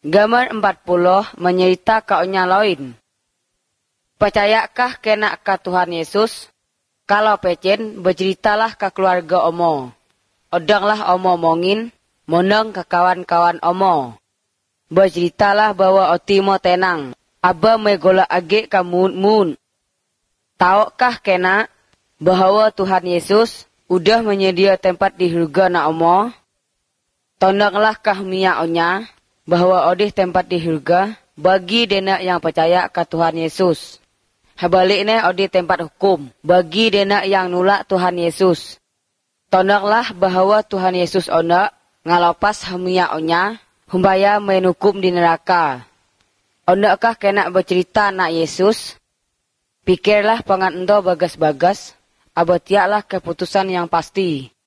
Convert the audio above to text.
Gambar 40 menyerita kaunya lain. Percayakah kena ke Tuhan Yesus? Kalau pecen, berceritalah ke keluarga omo. Odanglah omo mongin, monang ke kawan-kawan omo. Berceritalah bahwa otimo tenang. Aba megola age ka mun. Taukah kena bahwa Tuhan Yesus udah menyedia tempat di surga na omo? Tondanglah kah mia onya bahwa odih tempat di surga bagi dena yang percaya ke Tuhan Yesus. Habaliknya odih tempat hukum bagi dena yang nolak Tuhan Yesus. Tondanglah bahwa Tuhan Yesus ona ngalopas mia onya humbaya menukum di neraka. Ondakah kena bercerita nak Yesus? Pikirlah pangan endo bagas-bagas, abatiaklah keputusan yang pasti.